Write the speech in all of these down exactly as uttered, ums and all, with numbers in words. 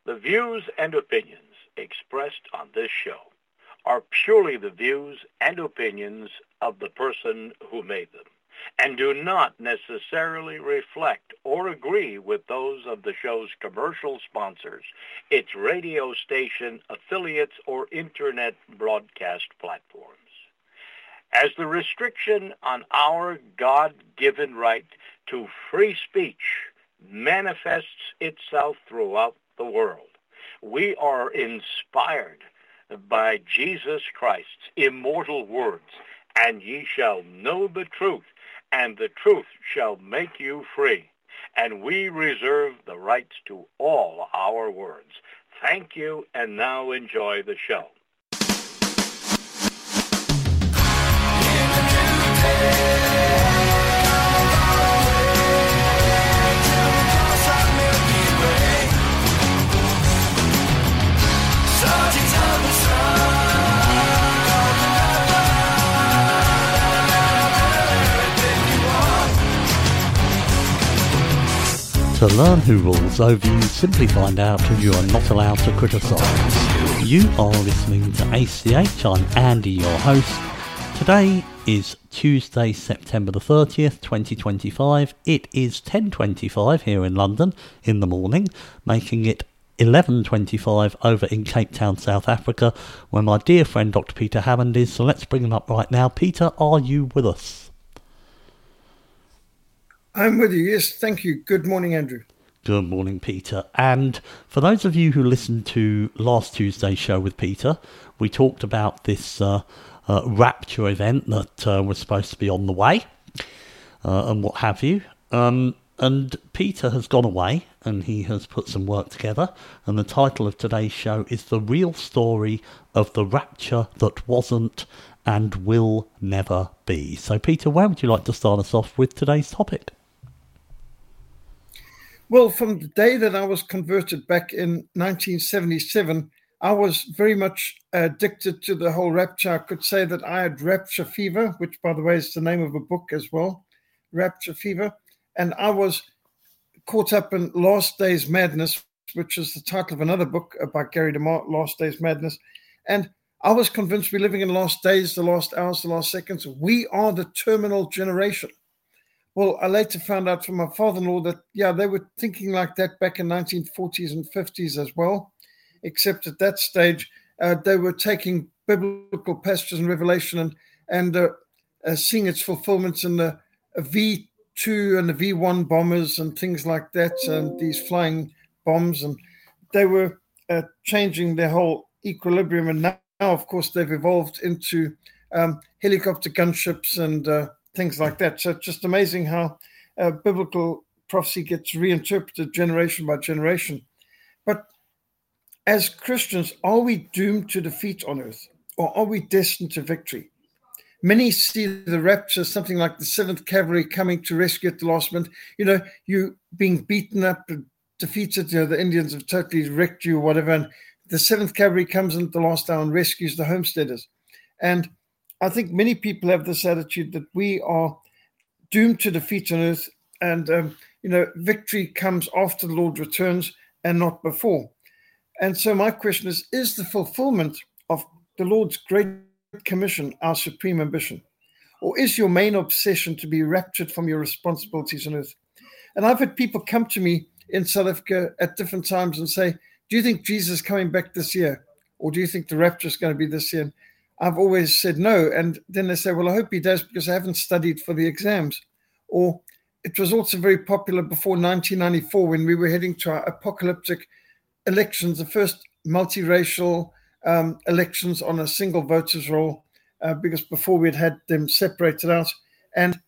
The views and opinions expressed on this show are purely the views and opinions of the person who made them, and do not necessarily reflect or agree with those of the show's commercial sponsors, its radio station affiliates, or internet broadcast platforms. As the restriction on our God-given right to free speech manifests itself throughout the world, we are inspired by Jesus Christ's immortal words, and ye shall know the truth, and the truth shall make you free. And we reserve the rights to all our words. Thank you, and now enjoy the show. To learn who rules over you, simply find out who you are not allowed to criticise. You are listening to A C H. I'm Andy, your host. Today is Tuesday, September the thirtieth, twenty twenty-five. It is ten twenty-five here in London in the morning, making it eleven twenty-five over in Cape Town, South Africa, where my dear friend Doctor Peter Hammond is. So let's bring him up right now. Peter, are you with us? I'm with you, yes, thank you. Good morning, Andrew. Good morning, Peter. And for those of you who listened to last Tuesday's show with Peter, we talked about this uh, uh, rapture event that uh, was supposed to be on the way uh, and what have you. Um, and Peter has gone away and he has put some work together. And the title of today's show is The Real Story of the Rapture That Wasn't and Will Never Be. So, Peter, where would you like to start us off with today's topic? Well, from the day that I was converted back in nineteen seventy-seven, I was very much addicted to the whole rapture. I could say that I had rapture fever, which, by the way, is the name of a book as well, Rapture Fever. And I was caught up in Last Days Madness, which is the title of another book by Gary DeMar, Last Days Madness. And I was convinced we're living in the last days, the last hours, the last seconds. We are the terminal generation. Well, I later found out from my father-in-law that, yeah, they were thinking like that back in nineteen forties and fifties as well, except at that stage, uh, they were taking biblical passages and Revelation and, and uh, uh, seeing its fulfillments in the uh, V two and the V one bombers and things like that, and these flying bombs. And they were uh, changing their whole equilibrium. And now, now, of course, they've evolved into um, helicopter gunships and uh, things like that. So it's just amazing how uh, biblical prophecy gets reinterpreted generation by generation. But as Christians, are we doomed to defeat on earth, or are we destined to victory? Many see the rapture as something like the seventh Cavalry coming to rescue at the last minute. You know, you being beaten up, defeated, you know, the Indians have totally wrecked you or whatever, and the seventh Cavalry comes in at the last hour and rescues the homesteaders. And I think many people have this attitude that we are doomed to defeat on earth, and, um, you know, victory comes after the Lord returns and not before. And so my question is, is the fulfillment of the Lord's great commission our supreme ambition? Or is your main obsession to be raptured from your responsibilities on earth? And I've had people come to me in South Africa at different times and say, do you think Jesus is coming back this year? Or do you think the rapture is going to be this year? And I've always said no. And then they say, well, I hope he does because I haven't studied for the exams. Or it was also very popular before nineteen ninety-four when we were heading to our apocalyptic elections, the first multiracial um, elections on a single voters roll, uh, because before we'd had them separated out. And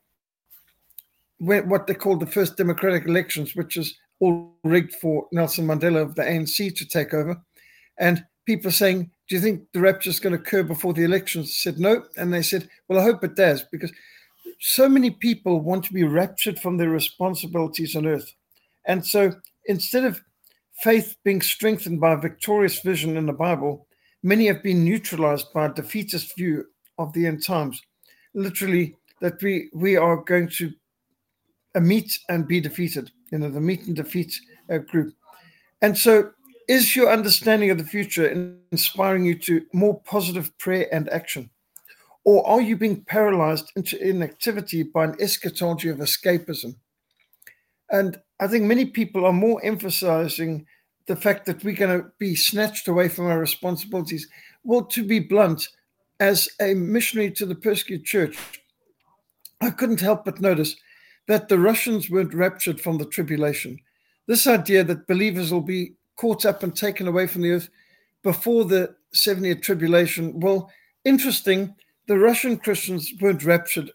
what they called the first democratic elections, which is all rigged for Nelson Mandela of the A N C to take over. And people are saying, do you think the rapture is going to occur before the elections? I said, no. And they said, well, I hope it does, because so many people want to be raptured from their responsibilities on earth. And so instead of faith being strengthened by a victorious vision in the Bible, many have been neutralized by a defeatist view of the end times. Literally, that we, we are going to uh, meet and be defeated, you know, the meet and defeat uh, group. And so is your understanding of the future inspiring you to more positive prayer and action? Or are you being paralyzed into inactivity by an eschatology of escapism? And I think many people are more emphasizing the fact that we're going to be snatched away from our responsibilities. Well, to be blunt, as a missionary to the persecuted church, I couldn't help but notice that the Russians weren't raptured from the tribulation. This idea that believers will be caught up and taken away from the earth before the seven-year tribulation. Well, interesting, the Russian Christians weren't raptured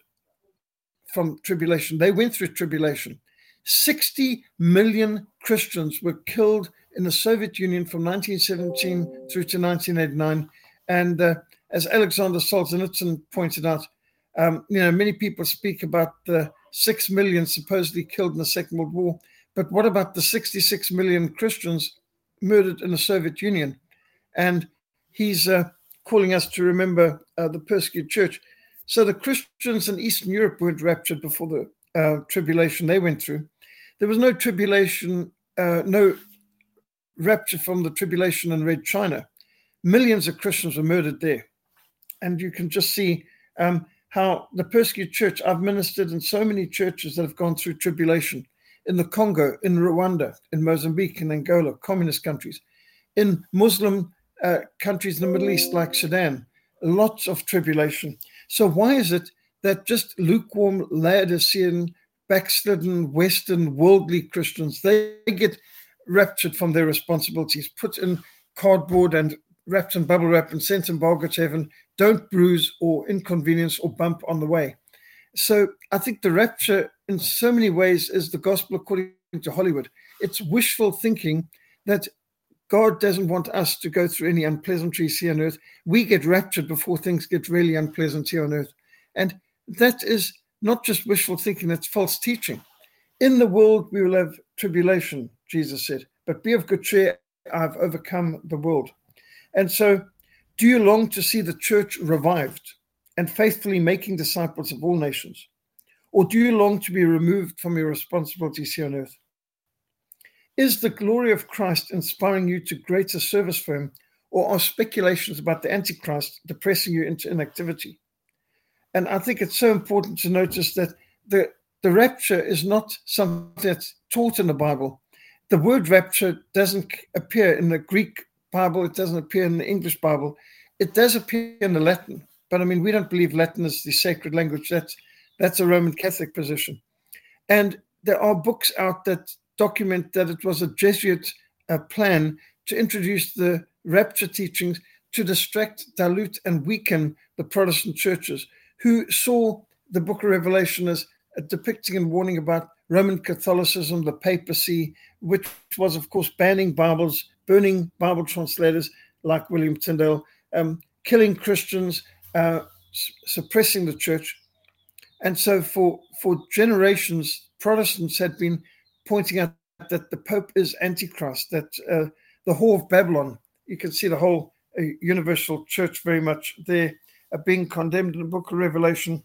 from tribulation. They went through tribulation. sixty million Christians were killed in the Soviet Union from nineteen seventeen through to nineteen eighty-nine. And uh, as Alexander Solzhenitsyn pointed out, um, you know, many people speak about the six million supposedly killed in the Second World War. But what about the sixty-six million Christians murdered in the Soviet Union? And he's uh, calling us to remember uh, the persecuted church. So the Christians in Eastern Europe weren't raptured before the uh, tribulation they went through. There was no tribulation, uh, no rapture from the tribulation in Red China. Millions of Christians were murdered there. And you can just see um, how the persecuted church, I've ministered in so many churches that have gone through tribulation. In the Congo, in Rwanda, in Mozambique, in Angola, communist countries, in Muslim uh, countries in the Middle East like Sudan, lots of tribulation. So why is it that just lukewarm, Laodicean, backslidden, Western, worldly Christians, they get raptured from their responsibilities, put in cardboard and wrapped in bubble wrap and sent embargo to heaven, don't bruise or inconvenience or bump on the way? So I think the rapture in so many ways is the gospel according to Hollywood. It's wishful thinking that God doesn't want us to go through any unpleasantries here on earth. We get raptured before things get really unpleasant here on earth. And that is not just wishful thinking, that's false teaching. In the world we will have tribulation, Jesus said, but be of good cheer, I've overcome the world. And so do you long to see the church revived and faithfully making disciples of all nations? Or do you long to be removed from your responsibilities here on earth? Is the glory of Christ inspiring you to greater service for him, or are speculations about the Antichrist depressing you into inactivity? And I think it's so important to notice that the, the rapture is not something that's taught in the Bible. The word rapture doesn't appear in the Greek Bible. It doesn't appear in the English Bible. It does appear in the Latin. But I mean, we don't believe Latin is the sacred language. That's, that's a Roman Catholic position. And there are books out that document that it was a Jesuit uh, plan to introduce the rapture teachings to distract, dilute, and weaken the Protestant churches, who saw the book of Revelation as depicting and warning about Roman Catholicism, the papacy, which was, of course, banning Bibles, burning Bible translators like William Tyndale, um, killing Christians, uh, s- suppressing the church. And so for, for generations, Protestants had been pointing out that the Pope is Antichrist, that uh, the Whore of Babylon, you can see the whole uh, universal church very much there uh, being condemned in the book of Revelation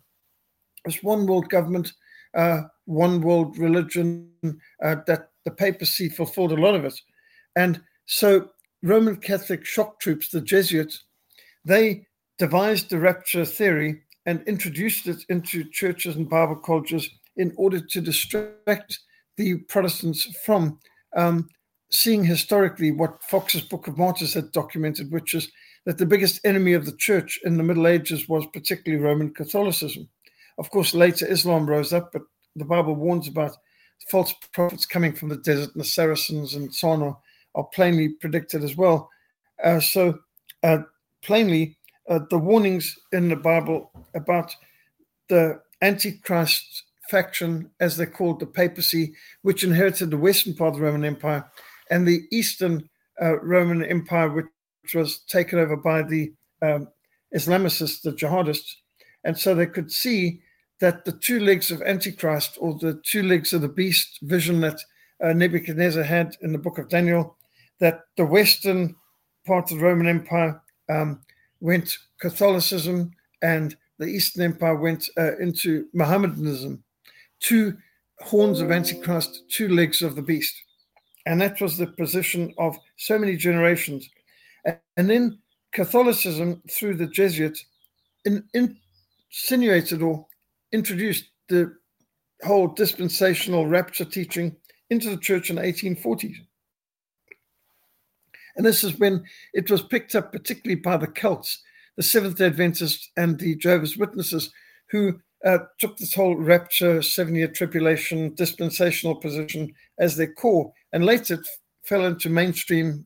as one world government, uh, one world religion, uh, that the papacy fulfilled a lot of it. And so Roman Catholic shock troops, the Jesuits, they devised the rapture theory and introduced it into churches and Bible colleges in order to distract the Protestants from um, seeing historically what Fox's Book of Martyrs had documented, which is that the biggest enemy of the church in the Middle Ages was particularly Roman Catholicism. Of course, later Islam rose up, but the Bible warns about false prophets coming from the desert, and the Saracens and so on are, are plainly predicted as well. Uh, so uh, plainly, uh, the warnings in the Bible about the Antichrist faction, as they called the papacy, which inherited the western part of the Roman Empire, and the eastern uh, Roman Empire, which, which was taken over by the um, Islamicists, the jihadists. And so they could see that the two legs of Antichrist, or the two legs of the beast vision that uh, Nebuchadnezzar had in the book of Daniel, that the western part of the Roman Empire um, went Catholicism, and the Eastern Empire went uh, into Mohammedanism. Two horns of Antichrist, two legs of the beast. And that was the position of so many generations. And then Catholicism, through the Jesuits, in, insinuated or introduced the whole dispensational rapture teaching into the church in the eighteen forties. And this is when it was picked up particularly by the cults, the Seventh-day Adventists and the Jehovah's Witnesses, who uh, took this whole rapture, seven-year tribulation, dispensational position as their core. And later it fell into mainstream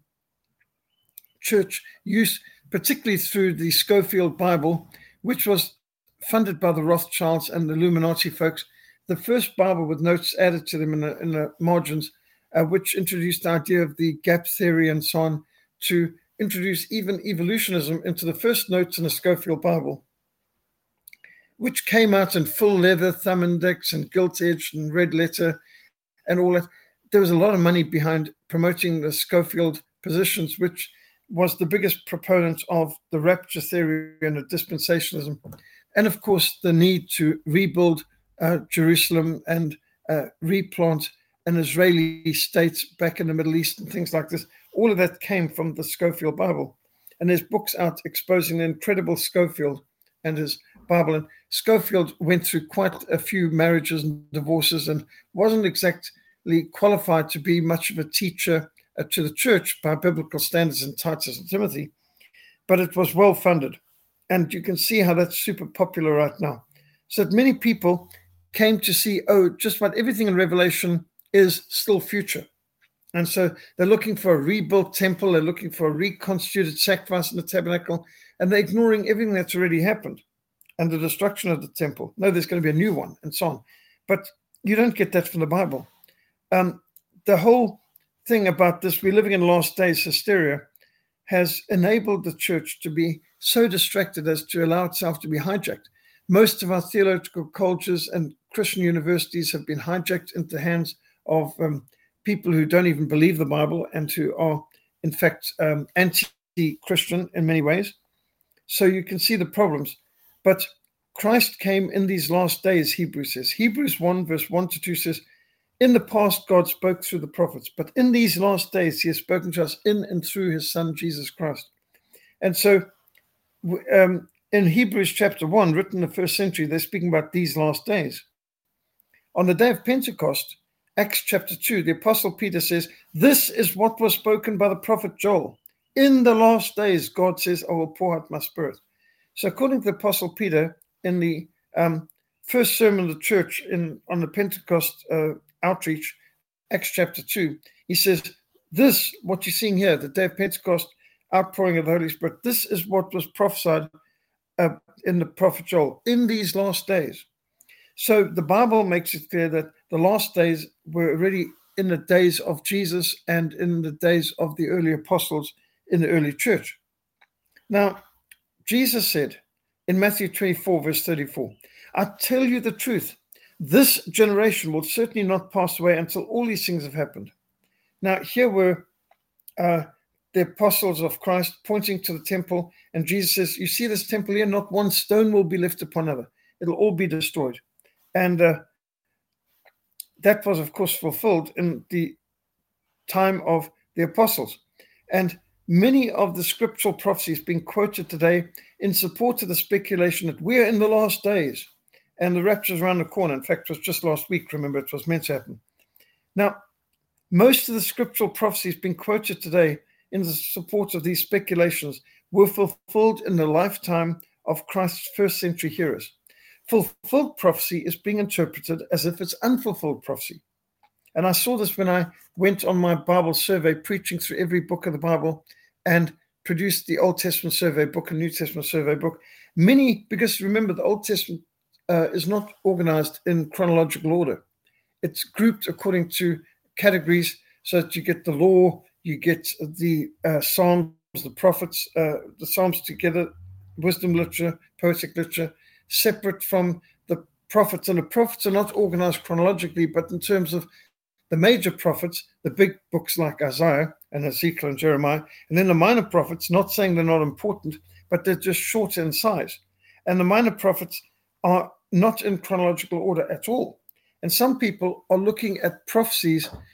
church use, particularly through the Scofield Bible, which was funded by the Rothschilds and the Illuminati folks. The first Bible with notes added to them in the, in the margins, uh, which introduced the idea of the gap theory and so on, to introduce even evolutionism into the first notes in the Scofield Bible, which came out in full leather, thumb index and gilt edge and red letter and all that. There was a lot of money behind promoting the Scofield positions, which was the biggest proponent of the rapture theory and the dispensationalism. And of course, the need to rebuild uh, Jerusalem and uh, replant an Israeli state back in the Middle East and things like this. All of that came from the Scofield Bible. And there's books out exposing the incredible Scofield and his Bible. And Scofield went through quite a few marriages and divorces and wasn't exactly qualified to be much of a teacher uh, to the church by biblical standards in Titus and Timothy, but it was well funded. And you can see how that's super popular right now. So that many people came to see, oh, just about everything in Revelation is still future. And so they're looking for a rebuilt temple. They're looking for a reconstituted sacrifice in the tabernacle. And they're ignoring everything that's already happened and the destruction of the temple. No, there's going to be a new one and so on. But you don't get that from the Bible. Um, the whole thing about this, we're living in last days hysteria, has enabled the church to be so distracted as to allow itself to be hijacked. Most of our theological colleges and Christian universities have been hijacked into the hands of um, people who don't even believe the Bible and who are, in fact, um, anti-Christian in many ways. So you can see the problems. But Christ came in these last days, Hebrews says. Hebrews one, verse one to two says, in the past, God spoke through the prophets, but in these last days, he has spoken to us in and through his son, Jesus Christ. And so um, in Hebrews chapter one, written in the first century, they're speaking about these last days. On the day of Pentecost, Acts chapter two, the apostle Peter says, this is what was spoken by the prophet Joel. In the last days, God says, I will pour out my spirit. So according to the apostle Peter, in the um, first sermon of the church in on the Pentecost uh, outreach, Acts chapter two, he says, this, what you're seeing here, the day of Pentecost, outpouring of the Holy Spirit, this is what was prophesied uh, in the prophet Joel, in these last days. So the Bible makes it clear that the last days were already in the days of Jesus and in the days of the early apostles in the early church. Now, Jesus said in Matthew twenty-four, verse thirty-four, I tell you the truth, this generation will certainly not pass away until all these things have happened. Now, here were uh, the apostles of Christ pointing to the temple, and Jesus says, you see this temple here, not one stone will be left upon another. It'll all be destroyed. And uh, that was, of course, fulfilled in the time of the apostles. And many of the scriptural prophecies being quoted today in support of the speculation that we're in the last days and the rapture is around the corner. In fact, it was just last week, remember, it was meant to happen. Now, most of the scriptural prophecies being quoted today in the support of these speculations were fulfilled in the lifetime of Christ's first century hearers. Fulfilled prophecy is being interpreted as if it's unfulfilled prophecy. And I saw this when I went on my Bible survey, preaching through every book of the Bible and produced the Old Testament survey book and New Testament survey book. Many, because remember, the Old Testament uh, is not organized in chronological order. It's grouped according to categories so that you get the law, you get the uh, Psalms, the prophets, uh, the Psalms together, wisdom literature, poetic literature, separate from the prophets. And the prophets are not organized chronologically, but in terms of the major prophets, the big books like Isaiah and Ezekiel and Jeremiah, and then the minor prophets, not saying they're not important, but they're just shorter in size. And the minor prophets are not in chronological order at all. And some people are looking at prophecies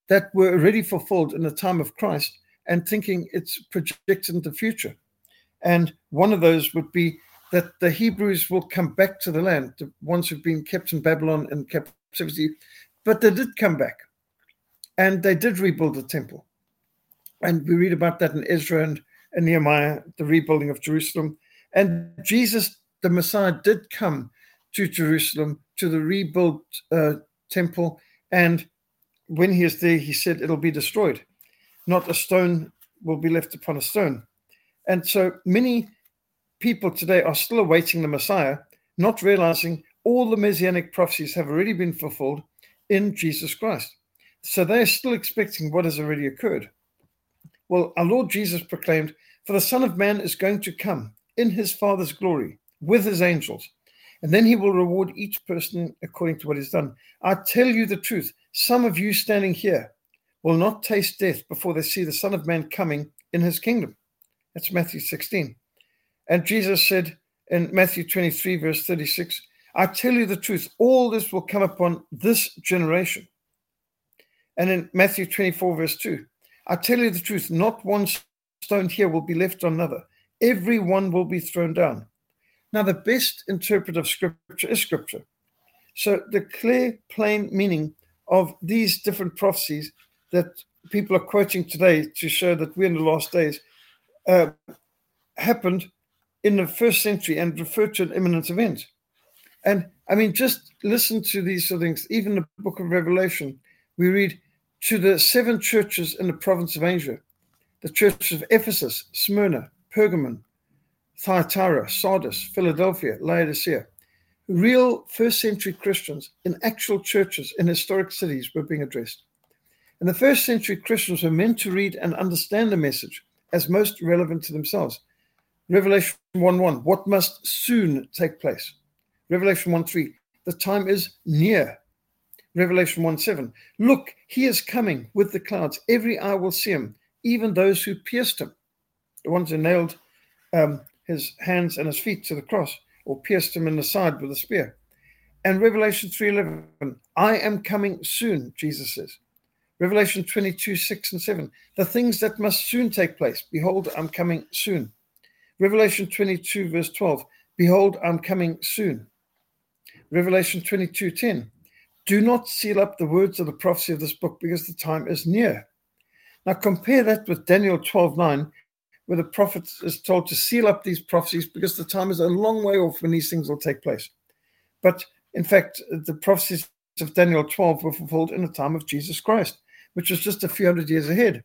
that were already fulfilled in the time of Christ and thinking it's projected into the future. And one of those would be that the Hebrews will come back to the land, the ones who've been kept in Babylon and captivity. But they did come back, and they did rebuild the temple. And we read about that in Ezra and, and Nehemiah, the rebuilding of Jerusalem. And Jesus, the Messiah, did come to Jerusalem, to the rebuilt uh, temple. And when he is there, he said it'll be destroyed. Not a stone will be left upon a stone. And so many people today are still awaiting the Messiah, not realizing all the messianic prophecies have already been fulfilled in Jesus Christ. So they're still expecting what has already occurred. Well, our Lord Jesus proclaimed, "For the Son of Man is going to come in his Father's glory with his angels, and then he will reward each person according to what he's done. I tell you the truth, some of you standing here will not taste death before they see the Son of Man coming in his kingdom." That's Matthew sixteen. And Jesus said in Matthew twenty-three, verse thirty-six, "I tell you the truth, all this will come upon this generation." And in Matthew twenty-four, verse two, "I tell you the truth, not one stone here will be left on another. Every one will be thrown down." Now, the best interpreter of Scripture is Scripture. So the clear, plain meaning of these different prophecies that people are quoting today to show that we're in the last days uh, happened in the first century and referred to an imminent event. And I mean, just listen to these sort of things. Even the book of Revelation, we read, "To the seven churches in the province of Asia, the churches of Ephesus, Smyrna, Pergamon, Thyatira, Sardis, Philadelphia, Laodicea." Real first century Christians in actual churches in historic cities were being addressed. And the first century Christians were meant to read and understand the message as most relevant to themselves. Revelation one one, what must soon take place? Revelation one three, the time is near. Revelation one seven, look, he is coming with the clouds. Every eye will see him, even those who pierced him, the ones who nailed um, his hands and his feet to the cross, or pierced him in the side with a spear. And Revelation three eleven, I am coming soon, Jesus says. Revelation twenty-two, six and seven, the things that must soon take place. Behold, I'm coming soon. Revelation twenty-two, verse twelve, behold, I'm coming soon. Revelation twenty-two, ten, do not seal up the words of the prophecy of this book, because the time is near. Now compare that with Daniel twelve nine, where the prophet is told to seal up these prophecies because the time is a long way off when these things will take place. But in fact, the prophecies of Daniel twelve were fulfilled in the time of Jesus Christ, which was just a few hundred years ahead.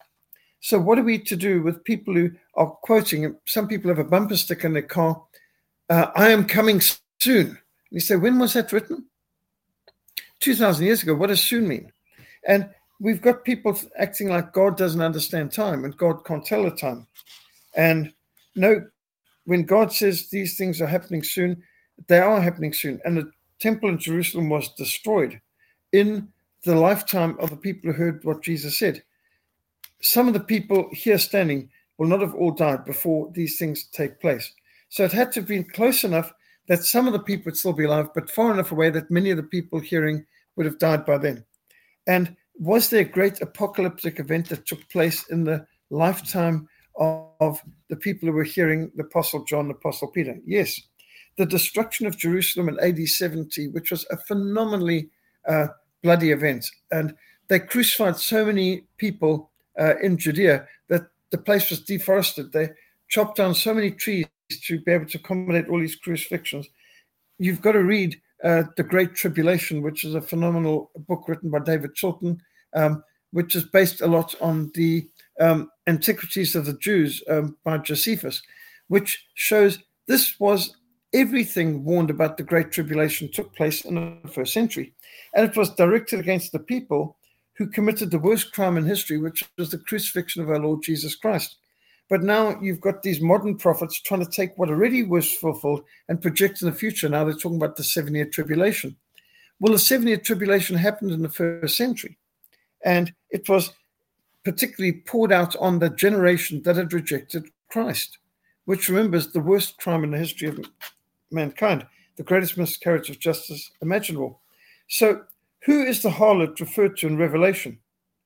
So what are we to do with people who are quoting? Some people have a bumper sticker in their car, uh, I am coming soon. And you say, when was that written? two thousand years ago. What does soon mean? And we've got people acting like God doesn't understand time and God can't tell the time. And no, when God says these things are happening soon, they are happening soon. And the temple in Jerusalem was destroyed in the lifetime of the people who heard what Jesus said. Some of the people here standing will not have all died before these things take place. So it had to have been close enough that some of the people would still be alive, but far enough away that many of the people hearing would have died by then. And was there a great apocalyptic event that took place in the lifetime of, of the people who were hearing the Apostle John, the Apostle Peter? Yes. The destruction of Jerusalem in A D seventy, which was a phenomenally uh, bloody event. And they crucified so many people uh, in Judea that the place was deforested. They chopped down so many trees to be able to accommodate all these crucifixions. You've got to read uh, The Great Tribulation, which is a phenomenal book written by David Chilton, um, which is based a lot on the um, Antiquities of the Jews um, by Josephus, which shows this was everything warned about the Great Tribulation took place in the first century. And it was directed against the people who committed the worst crime in history, which was the crucifixion of our Lord Jesus Christ. But now you've got these modern prophets trying to take what already was fulfilled and project in the future. Now they're talking about the seven-year tribulation. Well, the seven-year tribulation happened in the first century, and it was particularly poured out on the generation that had rejected Christ, which, remember, is the worst crime in the history of mankind, the greatest miscarriage of justice imaginable. So who is the harlot referred to in Revelation?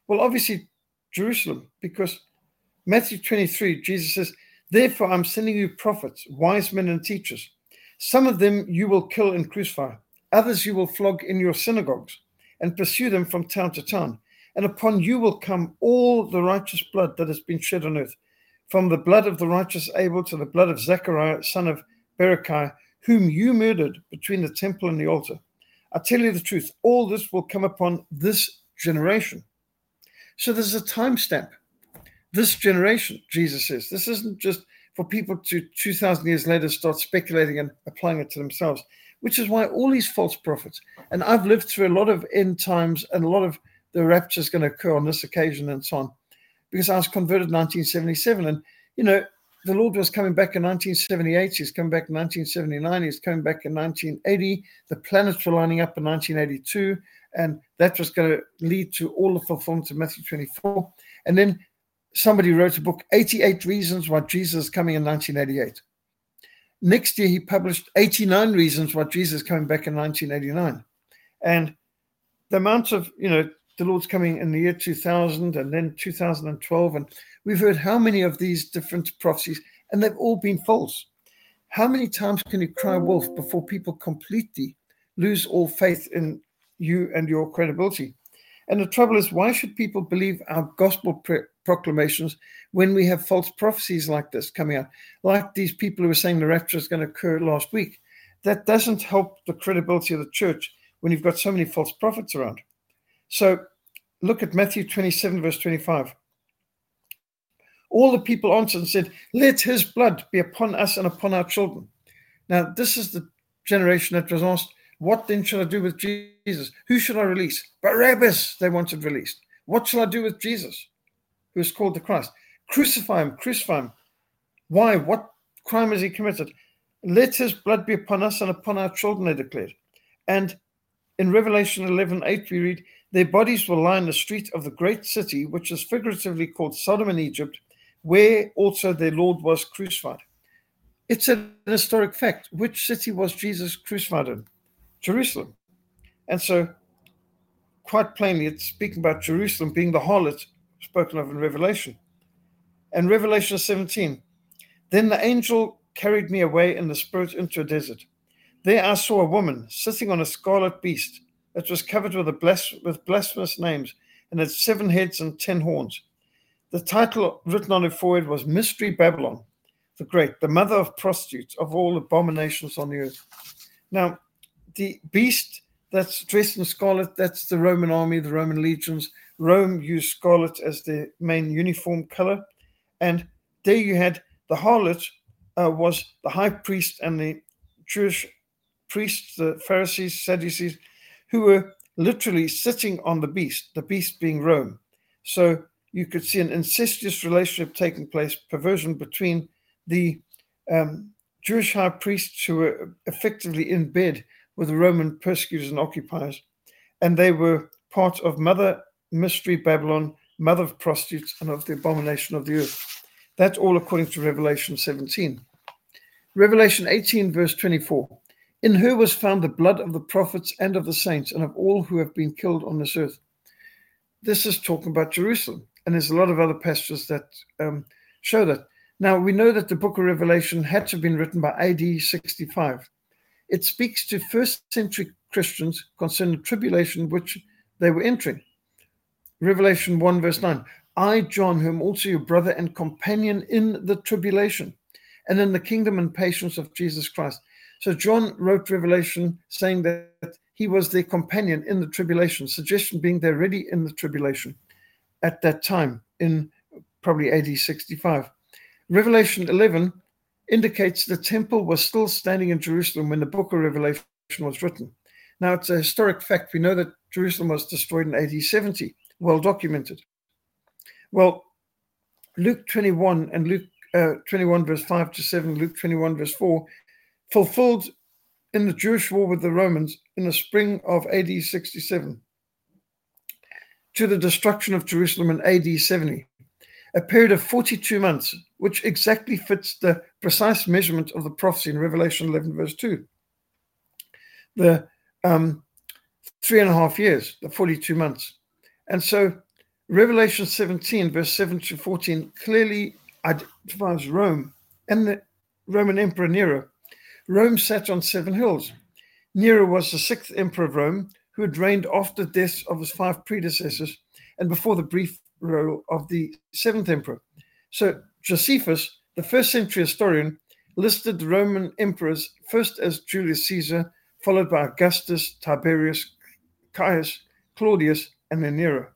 Well, obviously, Jerusalem, because Matthew twenty-three, Jesus says, therefore I'm sending you prophets, wise men and teachers. Some of them you will kill and crucify. Others you will flog in your synagogues and pursue them from town to town. And upon you will come all the righteous blood that has been shed on earth, from the blood of the righteous Abel to the blood of Zechariah, son of Berechiah, whom you murdered between the temple and the altar. I tell you the truth, all this will come upon this generation. So there's a timestamp. This generation, Jesus says. This isn't just for people to two thousand years later start speculating and applying it to themselves, which is why all these false prophets, and I've lived through a lot of end times and a lot of the rapture is going to occur on this occasion and so on, because I was converted in nineteen seventy-seven. And, you know, the Lord was coming back in nineteen seventy-eight. He's coming back in nineteen seventy-nine. He's coming back in nineteen eighty. The planets were lining up in nineteen eighty-two. And that was going to lead to all the fulfillment of Matthew twenty-four. And then somebody wrote a book, eighty-eight Reasons Why Jesus is Coming in nineteen eighty-eight. Next year, he published eighty-nine Reasons Why Jesus is Coming Back in nineteen eighty-nine. And the amount of, you know, the Lord's coming in the year two thousand and then two thousand twelve. And we've heard how many of these different prophecies, and they've all been false. How many times can you cry wolf before people completely lose all faith in you and your credibility? And the trouble is, why should people believe our gospel pre- proclamations when we have false prophecies like this coming out? Like these people who were saying the rapture is going to occur last week. That doesn't help the credibility of the church when you've got so many false prophets around. So look at Matthew twenty-seven, verse twenty-five. All the people answered and said, let his blood be upon us and upon our children. Now, this is the generation that was asked, what then shall I do with Jesus? Who should I release? Barabbas, they wanted released. What shall I do with Jesus, who is called the Christ? Crucify him, crucify him. Why? What crime has he committed? Let his blood be upon us and upon our children, they declared. And in Revelation eleven eight, we read, their bodies will lie in the street of the great city, which is figuratively called Sodom and Egypt, where also their Lord was crucified. It's an historic fact. Which city was Jesus crucified in? Jerusalem. And so, quite plainly, it's speaking about Jerusalem being the harlot spoken of in Revelation. And Revelation seventeen, then the angel carried me away in the spirit into a desert. There I saw a woman sitting on a scarlet beast that was covered with, a blas- with blasphemous names and had seven heads and ten horns. The title written on her forehead was Mystery Babylon the Great, the mother of prostitutes, of all abominations on the earth. Now, the beast that's dressed in scarlet, that's the Roman army, the Roman legions. Rome used scarlet as their main uniform color. And there you had the harlot uh, was the high priest and the Jewish priests, the Pharisees, Sadducees, who were literally sitting on the beast, the beast being Rome. So you could see an incestuous relationship taking place, perversion between the um, Jewish high priests who were effectively in bed with the Roman persecutors and occupiers. And they were part of Mother Mystery Babylon, mother of prostitutes and of the abomination of the earth. That all according to Revelation seventeen. Revelation eighteen, verse twenty-four. In her was found the blood of the prophets and of the saints and of all who have been killed on this earth. This is talking about Jerusalem. And there's a lot of other passages that um, show that. Now, we know that the book of Revelation had to have been written by A D sixty-five. It speaks to first century Christians concerning the tribulation which they were entering. Revelation one, verse nine. I, John, who am also your brother and companion in the tribulation and in the kingdom and patience of Jesus Christ. So John wrote Revelation saying that he was their companion in the tribulation, suggestion being they're already in the tribulation at that time in probably A D sixty-five. Revelation eleven indicates the temple was still standing in Jerusalem when the book of Revelation was written. Now, it's a historic fact. We know that Jerusalem was destroyed in A D seventy, well documented. Well, Luke twenty-one and Luke uh, twenty-one, verse five to seven, Luke twenty-one, verse four, fulfilled in the Jewish war with the Romans in the spring of A D sixty-seven to the destruction of Jerusalem in A D seventy. A period of forty-two months, which exactly fits the precise measurement of the prophecy in Revelation eleven, verse two. The um, three and a half years, the forty-two months. And so Revelation seventeen, verse seven to fourteen, clearly identifies Rome and the Roman Emperor Nero. Rome sat on seven hills. Nero was the sixth emperor of Rome, who had reigned after the deaths of his five predecessors and before the brief rule of the seventh emperor. So Josephus, the first century historian, listed the Roman emperors first as Julius Caesar, followed by Augustus, Tiberius, Caius, Claudius, and then Nero.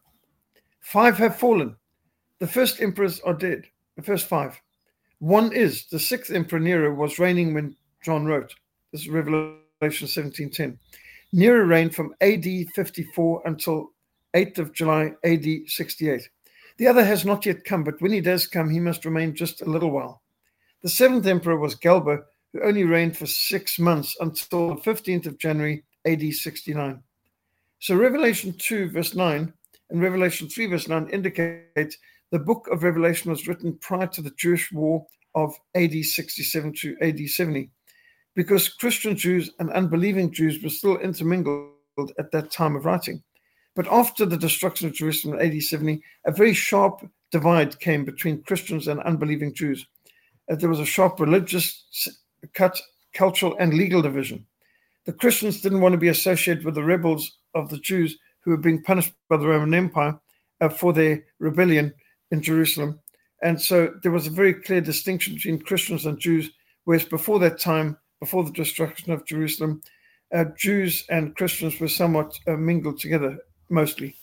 Five have fallen. The first emperors are dead, the first five. One is, the sixth emperor Nero was reigning when John wrote. This is Revelation seventeen ten. Nero reigned from A D fifty-four until eighth of July, A D sixty-eight. The other has not yet come, but when he does come, he must remain just a little while. The seventh emperor was Galba, who only reigned for six months until the fifteenth of January, A D sixty-nine. So Revelation two, verse nine, and Revelation three, verse nine indicate the book of Revelation was written prior to the Jewish war of A D sixty-seven to A D seventy, because Christian Jews and unbelieving Jews were still intermingled at that time of writing. But after the destruction of Jerusalem in A D seventy, a very sharp divide came between Christians and unbelieving Jews. Uh, there was a sharp religious cut, cultural and legal division. The Christians didn't want to be associated with the rebels of the Jews who were being punished by the Roman Empire uh, for their rebellion in Jerusalem. And so there was a very clear distinction between Christians and Jews, whereas before that time, before the destruction of Jerusalem, uh, Jews and Christians were somewhat uh, mingled together, mostly.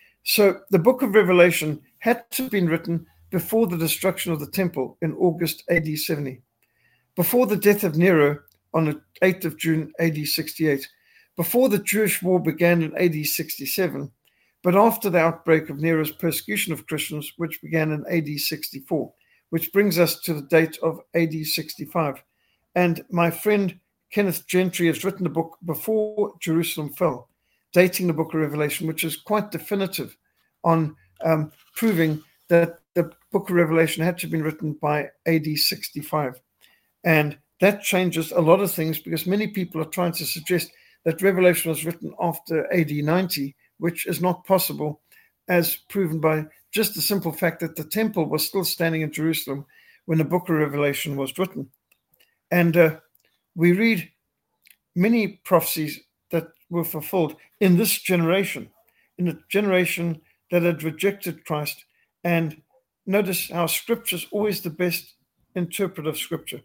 So the book of Revelation had to have been written before the destruction of the temple in August A D seventy, before the death of Nero on the eighth of June A D sixty-eight, before the Jewish war began in A D sixty-seven, but after the outbreak of Nero's persecution of Christians, which began in A D sixty-four, which brings us to the date of A D sixty-five. And my friend Kenneth Gentry has written a book before Jerusalem fell, dating the book of Revelation, which is quite definitive on um, proving that the book of Revelation had to have been written by A D sixty-five. And that changes a lot of things, because many people are trying to suggest that Revelation was written after A D ninety, which is not possible, as proven by just the simple fact that the temple was still standing in Jerusalem when the book of Revelation was written. And uh, we read many prophecies that were fulfilled in this generation, in a generation that had rejected Christ. And notice how Scripture is always the best interpreter of Scripture.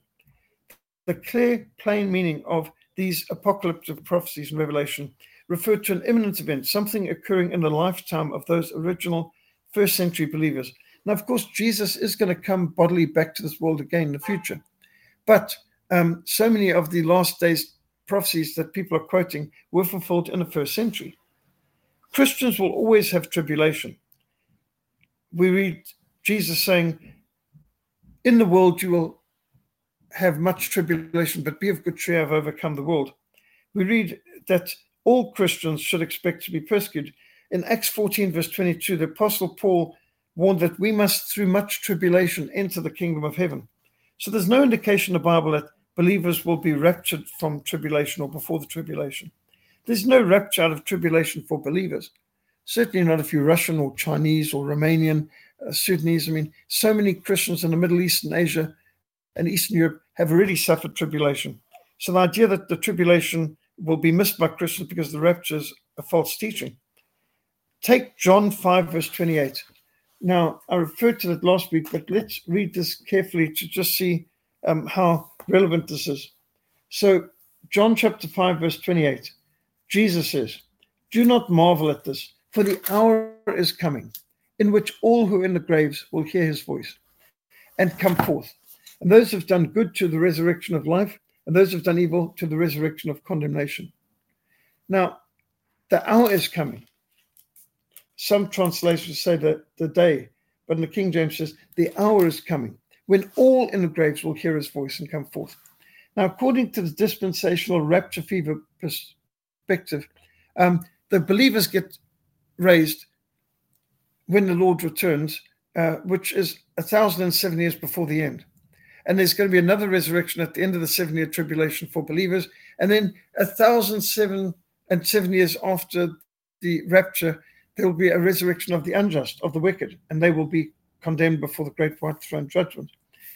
The clear, plain meaning of these apocalyptic prophecies in Revelation referred to an imminent event, something occurring in the lifetime of those original first century believers. Now, of course, Jesus is going to come bodily back to this world again in the future. But um, so many of the last days prophecies that people are quoting were fulfilled in the first century. Christians will always have tribulation. We read Jesus saying, in the world you will have much tribulation, but be of good cheer, I've overcome the world. We read that all Christians should expect to be persecuted. In Acts fourteen, verse twenty-two, the Apostle Paul warned that we must, through much tribulation, enter the kingdom of heaven. So there's no indication in the Bible that believers will be raptured from tribulation or before the tribulation. There's no rapture out of tribulation for believers. Certainly not if you're Russian or Chinese or Romanian, uh, Sudanese. I mean, so many Christians in the Middle East and Asia and Eastern Europe have already suffered tribulation. So the idea that the tribulation will be missed by Christians because the rapture is a false teaching. Take John five, verse twenty-eight. Now, I referred to that last week, but let's read this carefully to just see um, how relevant this is. So, John chapter five, verse twenty-eight, Jesus says, "Do not marvel at this, for the hour is coming, in which all who are in the graves will hear his voice and come forth. And those who have done good to the resurrection of life, and those who have done evil to the resurrection of condemnation." Now, the hour is coming. Some translations say that the day, but in the King James says, the hour is coming, when all in the graves will hear his voice and come forth. Now, according to the dispensational rapture fever perspective, um, the believers get raised when the Lord returns, uh, which is a thousand and seven years before the end. And there's going to be another resurrection at the end of the seven-year tribulation for believers. And then a thousand seven and seven years after the rapture, there will be a resurrection of the unjust, of the wicked, and they will be condemned before the great white throne judgment.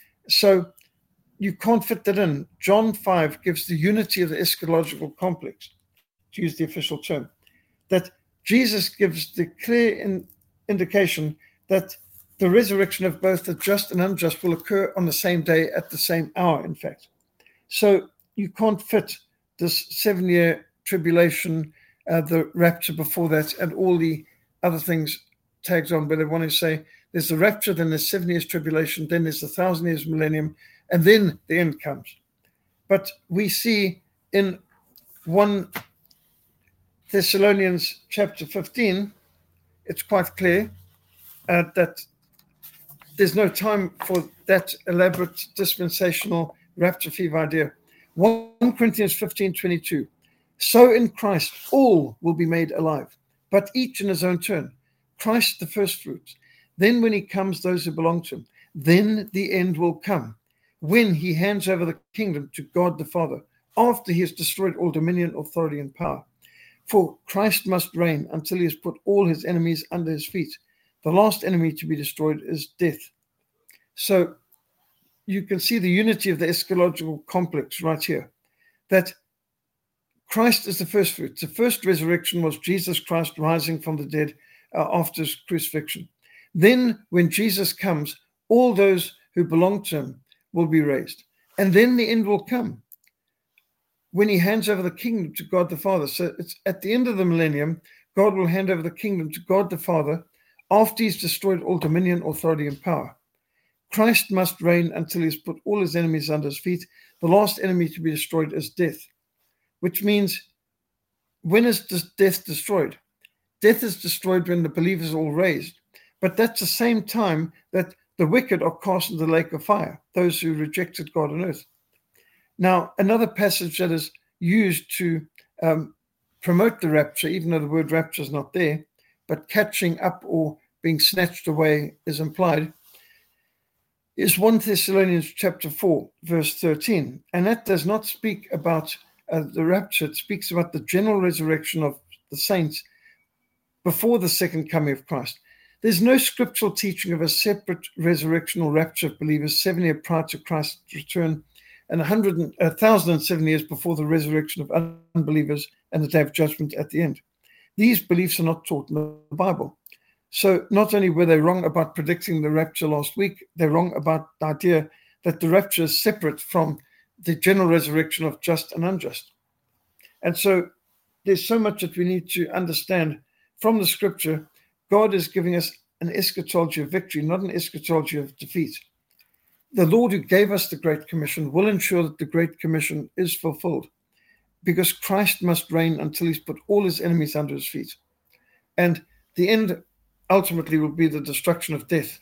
So you can't fit that in. John five gives the unity of the eschatological complex, to use the official term, that Jesus gives the clear in, indication that the resurrection of both the just and unjust will occur on the same day at the same hour, in fact. So you can't fit this seven-year tribulation, uh, the rapture before that, and all the other things tagged on, where they want to say there's the rapture, then there's seven years tribulation, then there's the thousand years millennium, and then the end comes. But we see in First Thessalonians chapter fifteen, it's quite clear uh, that there's no time for that elaborate dispensational rapture fever idea. First Corinthians fifteen twenty-two. So in Christ all will be made alive, but each in his own turn. Christ the first fruits. Then when he comes, those who belong to him. Then the end will come, when he hands over the kingdom to God the Father, after he has destroyed all dominion, authority, and power. For Christ must reign until he has put all his enemies under his feet. The last enemy to be destroyed is death. So you can see the unity of the eschatological complex right here, that Christ is the first fruits. The first resurrection was Jesus Christ rising from the dead uh, after his crucifixion. Then when Jesus comes, all those who belong to him will be raised. And then the end will come, when he hands over the kingdom to God the Father. So it's at the end of the millennium, God will hand over the kingdom to God the Father after he's destroyed all dominion, authority, and power. Christ must reign until he's put all his enemies under his feet. The last enemy to be destroyed is death, which means, when is death destroyed? Death is destroyed when the believers are all raised. But that's the same time that the wicked are cast into the lake of fire, those who rejected God on earth. Now, another passage that is used to um, promote the rapture, even though the word rapture is not there, but catching up or being snatched away is implied, is First Thessalonians chapter four, verse thirteen. And that does not speak about uh, the rapture. It speaks about the general resurrection of the saints before the second coming of Christ. There's no scriptural teaching of a separate resurrection or rapture of believers seven years prior to Christ's return and one thousand seven years before the resurrection of unbelievers and the day of judgment at the end. These beliefs are not taught in the Bible. So not only were they wrong about predicting the rapture last week, they're wrong about the idea that the rapture is separate from the general resurrection of just and unjust. And so there's so much that we need to understand from the scripture. God is giving us an eschatology of victory, not an eschatology of defeat. The Lord who gave us the Great Commission will ensure that the Great Commission is fulfilled, because Christ must reign until he's put all his enemies under his feet. And the end ultimately will be the destruction of death.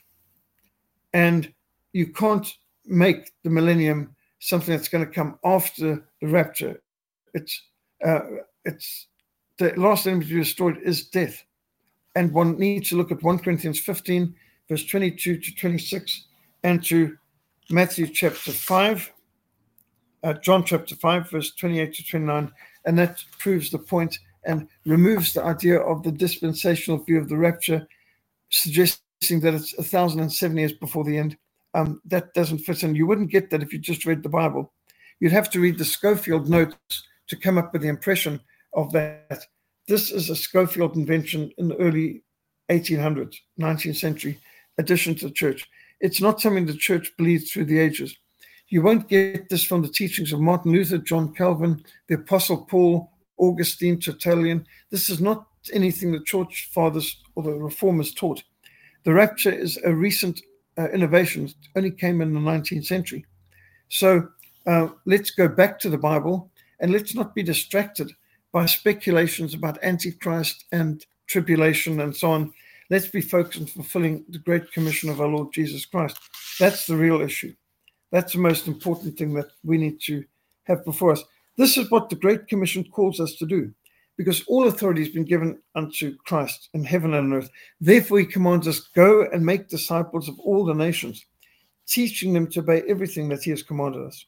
And you can't make the millennium something that's going to come after the rapture. It's, uh, it's the last enemy to be destroyed is death. And one needs to look at First Corinthians fifteen, verse twenty-two to twenty-six, and to Matthew chapter five, uh, John chapter five, verse twenty-eight to twenty-nine, and that proves the point and removes the idea of the dispensational view of the rapture, suggesting that it's a thousand and seven years before the end. Um, that doesn't fit in. You wouldn't get that if you just read the Bible. You'd have to read the Schofield notes to come up with the impression of that. This is a Schofield invention in the early eighteen hundreds, nineteenth century addition to the church. It's not something the church believed through the ages. You won't get this from the teachings of Martin Luther, John Calvin, the Apostle Paul, Augustine, Tertullian. This is not anything the church fathers or the reformers taught. The rapture is a recent uh, innovation. It only came in the nineteenth century. So uh, let's go back to the Bible, and let's not be distracted by speculations about Antichrist and tribulation and so on. Let's be focused on fulfilling the Great Commission of our Lord Jesus Christ. That's the real issue. That's the most important thing that we need to have before us. This is what the Great Commission calls us to do, because all authority has been given unto Christ in heaven and on earth. Therefore, he commands us, go and make disciples of all the nations, teaching them to obey everything that he has commanded us.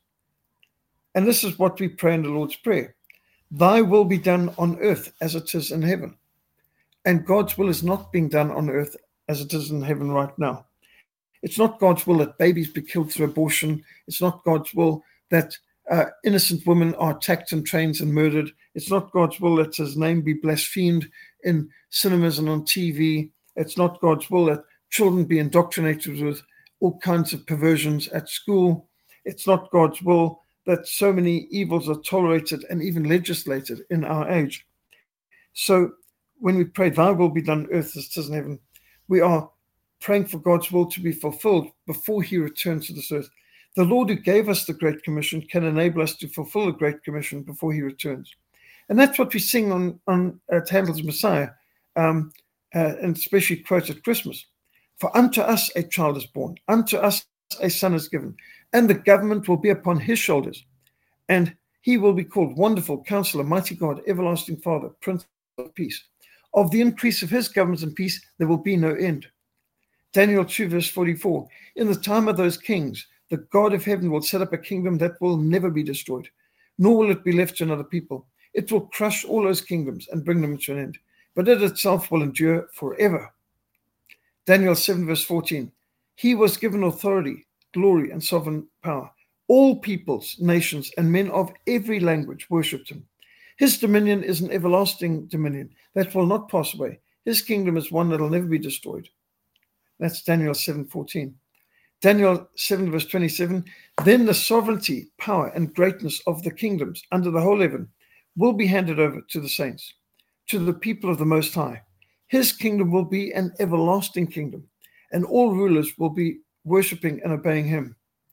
And this is what we pray in the Lord's Prayer. Thy will be done on earth as it is in heaven. And God's will is not being done on earth as it is in heaven right now. It's not God's will that babies be killed through abortion. It's not God's will that uh, innocent women are attacked in trains and murdered. It's not God's will that his name be blasphemed in cinemas and on T V. It's not God's will that children be indoctrinated with all kinds of perversions at school. It's not God's will that so many evils are tolerated and even legislated in our age. So when we pray, thy will be done on earth as it is in heaven, we are praying for God's will to be fulfilled before he returns to this earth. The Lord who gave us the Great Commission can enable us to fulfill the Great Commission before he returns. And that's what we sing on, on at Handel's Messiah, um, uh, and especially quote at Christmas. For unto us a child is born, unto us a son is given, and the government will be upon his shoulders. And he will be called Wonderful Counselor, Mighty God, Everlasting Father, Prince of Peace. Of the increase of his government and peace, there will be no end. Daniel two, verse forty-four, in the time of those kings, the God of heaven will set up a kingdom that will never be destroyed, nor will it be left to another people. It will crush all those kingdoms and bring them to an end, but it itself will endure forever. Daniel seven, verse fourteen, he was given authority, glory, and sovereign power. All peoples, nations, and men of every language worshipped him. His dominion is an everlasting dominion that will not pass away. His kingdom is one that will never be destroyed. That's Daniel seven fourteen. Daniel seven, verse twenty-seven, then the sovereignty, power, and greatness of the kingdoms under the whole heaven will be handed over to the saints, to the people of the Most High. His kingdom will be an everlasting kingdom, and all rulers will be worshipping and obeying him.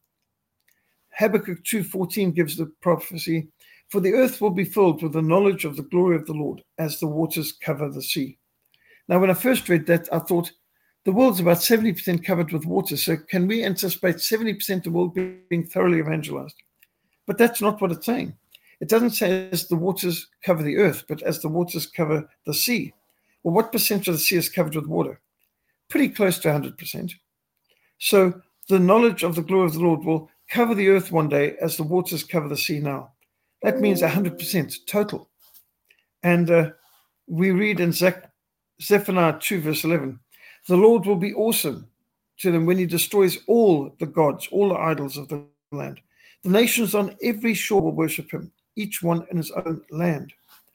Habakkuk two fourteen gives the prophecy, for the earth will be filled with the knowledge of the glory of the Lord as the waters cover the sea. Now, when I first read that, I thought, the world's about seventy percent covered with water, so can we anticipate seventy percent of the world being thoroughly evangelized? But that's not what it's saying. It doesn't say as the waters cover the earth, but as the waters cover the sea. Well, what percent of the sea is covered with water? Pretty close to one hundred percent. So the knowledge of the glory of the Lord will cover the earth one day as the waters cover the sea now. That means one hundred percent total. And uh, we read in Zech- Zephaniah two, verse eleven, the Lord will be awesome to them when he destroys all the gods, all the idols of the land. The nations on every shore will worship him, each one in his own land.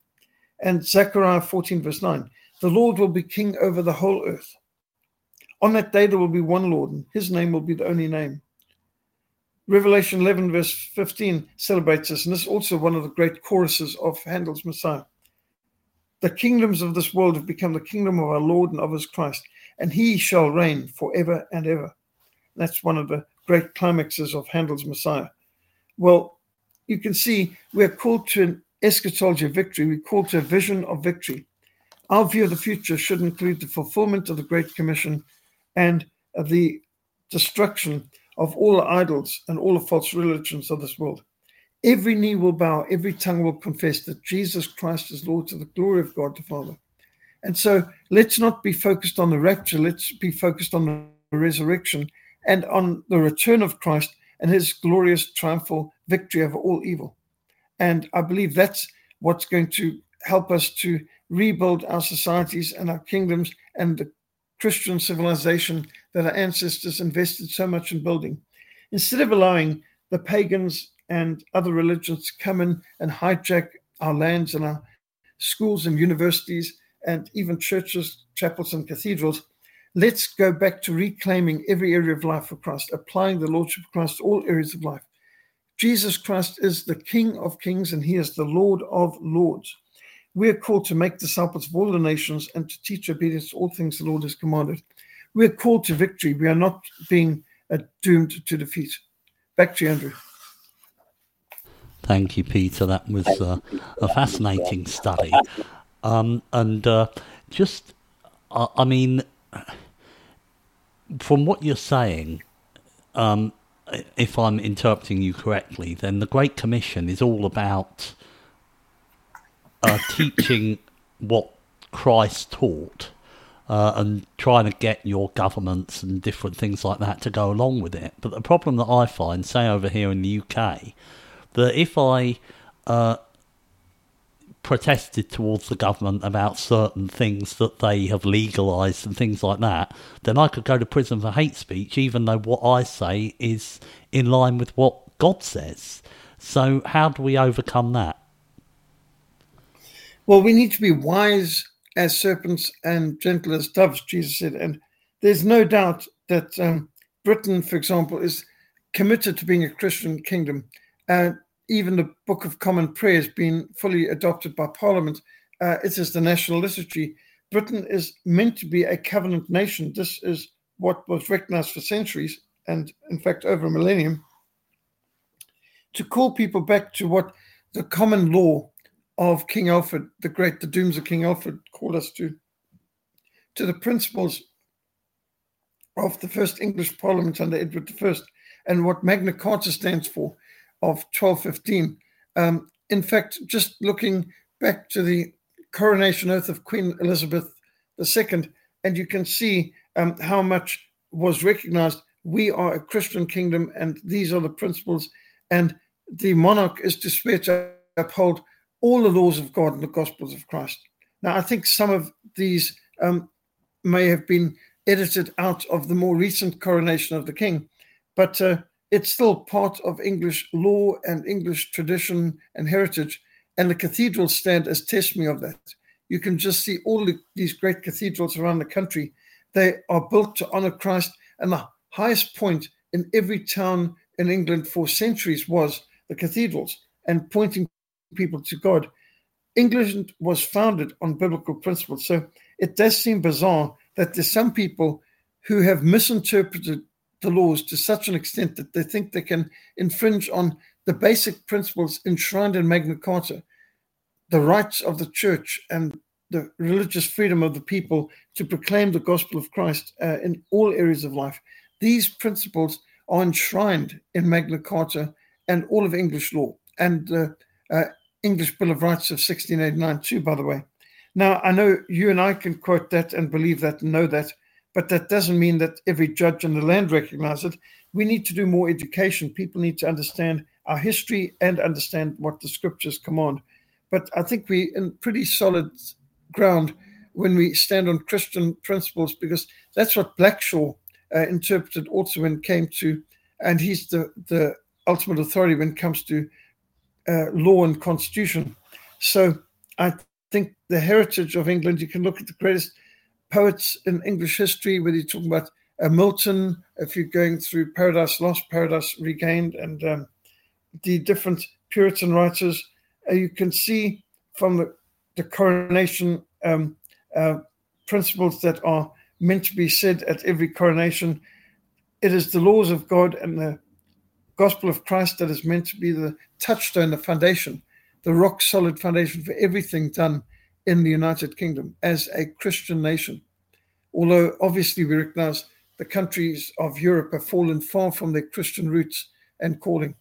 And Zechariah fourteen, verse nine, the Lord will be king over the whole earth. On that day there will be one Lord, and his name will be the only name. Revelation eleven, verse fifteen celebrates this, and this is also one of the great choruses of Handel's Messiah. The kingdoms of this world have become the kingdom of our Lord and of his Christ, and he shall reign forever and ever. That's one of the great climaxes of Handel's Messiah. Well, you can see we're called to an eschatology of victory. We're called to a vision of victory. Our view of the future should include the fulfillment of the Great Commission and the destruction of all the idols and all the false religions of this world. Every knee will bow, every tongue will confess that Jesus Christ is Lord, to the glory of God the Father. And so let's not be focused on the rapture. Let's be focused on the resurrection and on the return of Christ and his glorious triumphal victory over all evil. And I believe that's what's going to help us to rebuild our societies and our kingdoms and the Christian civilization that our ancestors invested so much in building. Instead of allowing the pagans and other religions to come in and hijack our lands and our schools and universities and even churches, chapels, and cathedrals, let's go back to reclaiming every area of life for Christ, applying the Lordship of Christ to all areas of life. Jesus Christ is the King of kings, and he is the Lord of lords. We are called to make disciples of all the nations and to teach obedience to all things the Lord has commanded. We are called to victory. We are not being uh, doomed to defeat. Back to you, Andrew. Thank you, Peter. That was uh, a fascinating study. Um, and uh, just, uh, I mean, from what you're saying, um, if I'm interpreting you correctly, then the Great Commission is all about uh, teaching what Christ taught uh, and trying to get your governments and different things like that to go along with it. But the problem that I find, say over here in the U K, that if I uh, protested towards the government about certain things that they have legalised and things like that, then I could go to prison for hate speech, even though what I say is in line with what God says. So how do we overcome that? Well, we need to be wise as serpents and gentle as doves, Jesus said. And there's no doubt that um, Britain, for example, is committed to being a Christian kingdom. Uh, even the Book of Common Prayer has been fully adopted by Parliament. Uh, it is the national liturgy. Britain is meant to be a covenant nation. This is what was recognized for centuries, and in fact over a millennium, to call people back to what the common law of King Alfred the Great, the Dooms of King Alfred, called us to, to the principles of the first English Parliament under Edward the First, and what Magna Carta stands for, of twelve fifteen. Um, in fact, just looking back to the coronation oath of Queen Elizabeth the Second, and you can see um, how much was recognized. We are a Christian kingdom, and these are the principles, and the monarch is to swear to uphold all the laws of God and the Gospels of Christ. Now, I think some of these um, may have been edited out of the more recent coronation of the king, but uh, it's still part of English law and English tradition and heritage, and the cathedrals stand as testimony of that. You can just see all the, these great cathedrals around the country. They are built to honor Christ, and the highest point in every town in England for centuries was the cathedrals and pointing people to God. England was founded on biblical principles, so it does seem bizarre that there's some people who have misinterpreted the laws to such an extent that they think they can infringe on the basic principles enshrined in Magna Carta, the rights of the church and the religious freedom of the people to proclaim the gospel of Christ uh, in all areas of life. These principles are enshrined in Magna Carta and all of English law, and the uh, uh, English Bill of Rights of sixteen eighty-nine too, by the way. Now, I know you and I can quote that and believe that and know that, but that doesn't mean that every judge in the land recognizes it. We need to do more education. People need to understand our history and understand what the scriptures command. But I think we're in pretty solid ground when we stand on Christian principles, because that's what Blackshaw uh, interpreted also when it came to, and he's the, the ultimate authority when it comes to uh, law and constitution. So I think the heritage of England, you can look at the greatest poets in English history, whether you're talking about uh, Milton, if you're going through Paradise Lost, Paradise Regained, and um, the different Puritan writers, uh, you can see from the, the coronation um, uh, principles that are meant to be said at every coronation. It is the laws of God and the gospel of Christ that is meant to be the touchstone, the foundation, the rock-solid foundation for everything done in the United Kingdom as a Christian nation. Although obviously we recognize the countries of Europe have fallen far from their Christian roots and calling.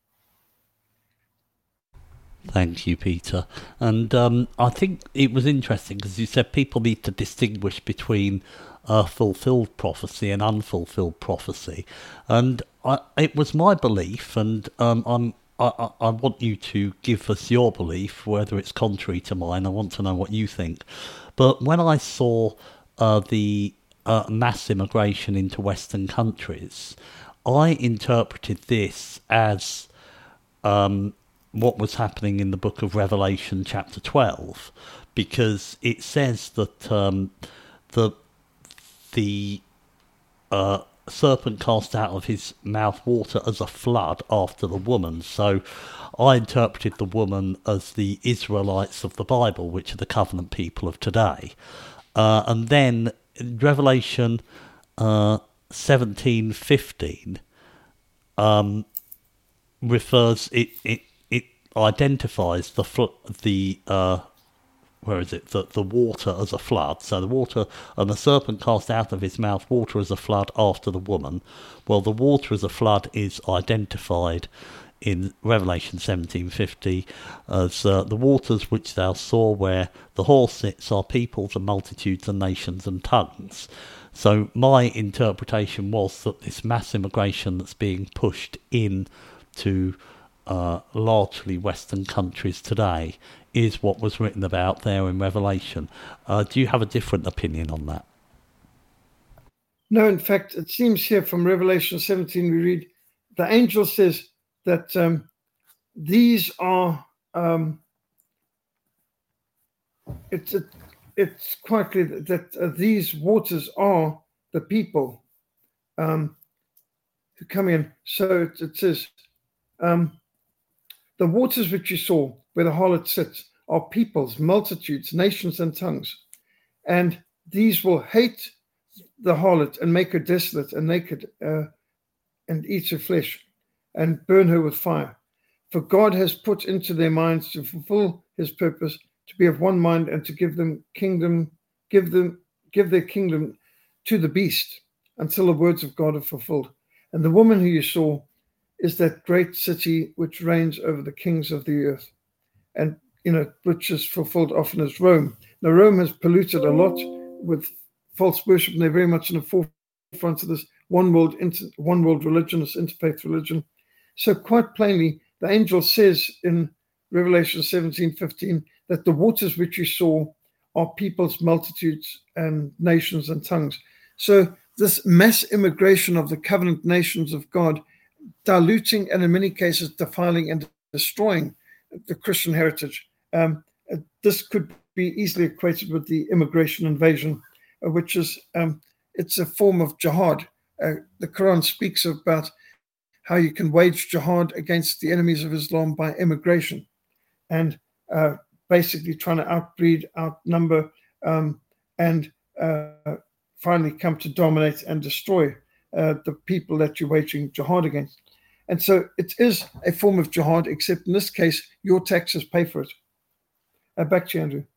Thank you, Peter. And um, I think it was interesting because you said people need to distinguish between uh, fulfilled prophecy and unfulfilled prophecy. And I, it was my belief, and um, I'm I, I want you to give us your belief, whether it's contrary to mine. I want to know what you think. But when I saw uh, the uh, mass immigration into Western countries, I interpreted this as um, what was happening in the book of Revelation chapter twelve, because it says that um, the the uh, serpent cast out of his mouth water as a flood after the woman. So I interpreted the woman as the Israelites of the Bible, which are the covenant people of today. Uh, and then in Revelation uh, seventeen fifteen um, refers, it, it, it identifies the, fl- the uh, where is it, the, the water as a flood. So the water, and the serpent cast out of his mouth water as a flood after the woman. Well, the water as a flood is identified in Revelation seventeen fifty as uh, the waters which thou saw where the horse sits are peoples and multitudes and nations and tongues. So my interpretation was that this mass immigration that's being pushed in to uh, largely Western countries today is what was written about there in Revelation. Uh, do you have a different opinion on that? No, in fact, it seems here from Revelation seventeen, we read, the angel says that um, these are, um, it's, it, it's quite clear that, that uh, these waters are the people um, who come in. So it, it says, um, the waters which you saw where the harlot sits are peoples, multitudes, nations, and tongues. And these will hate the harlot and make her desolate and naked uh, and eat her flesh and burn her with fire. For God has put into their minds to fulfill his purpose, to be of one mind and to give them kingdom, give them, give their kingdom to the beast until the words of God are fulfilled. And the woman who you saw is that great city which reigns over the kings of the earth, and you know, which is fulfilled often as Rome. Now, Rome has polluted a lot with false worship, and they're very much in the forefront of this one world, inter, one world religion, this interfaith religion. So, quite plainly, the angel says in Revelation seventeen fifteen that the waters which you saw are peoples, multitudes, and nations and tongues. So, this mass immigration of the covenant nations of God, diluting and in many cases defiling and destroying the Christian heritage. Um, this could be easily equated with the immigration invasion, uh, which is um, it's a form of jihad. Uh, the Quran speaks about how you can wage jihad against the enemies of Islam by immigration, and uh, basically trying to outbreed, outnumber, um, and uh, finally come to dominate and destroy uh, the people that you're waging jihad against. And so it is a form of jihad, except in this case, your taxes pay for it. Uh, back to you, Andrew.